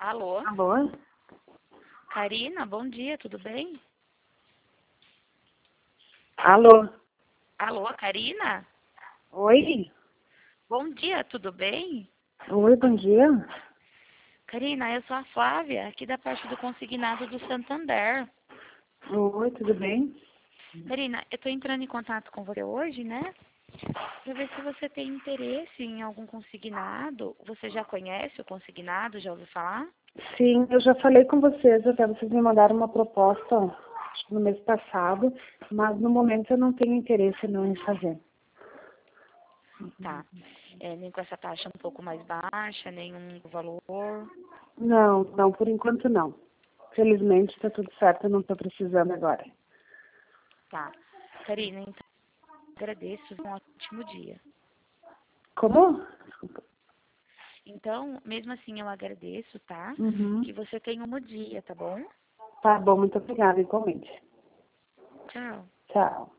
Alô? Alô? Karina, bom dia, tudo bem? Alô? Alô, Karina? Oi? Bom dia, tudo bem? Oi, bom dia. Karina, eu sou a Flávia, aqui da parte do consignado do Santander. Oi, tudo bem? Karina, eu estou entrando em contato com você hoje, né? Para ver se você tem interesse em algum consignado. Você já conhece o consignado? Já ouviu falar? Sim, eu já falei com vocês, até vocês me mandaram uma proposta acho que no mês passado, mas no momento eu não tenho interesse não em fazer. Tá. Nem com essa taxa um pouco mais baixa, nenhum valor. Não, por enquanto não. Felizmente está tudo certo, eu não estou precisando agora. Tá. Karina, então, agradeço. Um ótimo dia. Como? Desculpa. Então, mesmo assim, eu agradeço, tá? Uhum. Que você tenha um bom dia, tá bom? Tá bom, muito obrigada, igualmente. Tchau. Tchau.